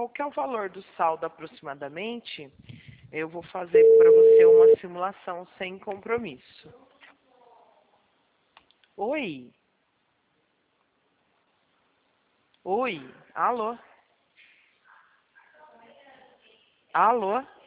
qual que é o valor do saldo aproximadamente, eu vou fazer para você uma simulação sem compromisso. Oi? Oi? Alô? Alô?